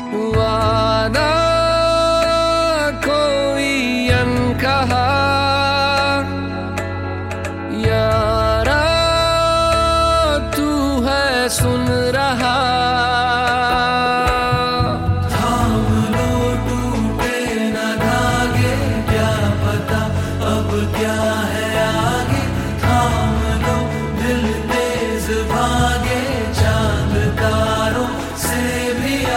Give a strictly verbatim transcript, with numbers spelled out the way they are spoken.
वादा कोई अनकहा, यारा तू है सुन रहा। थाम लो टूटे न धागे, क्या पता अब क्या है।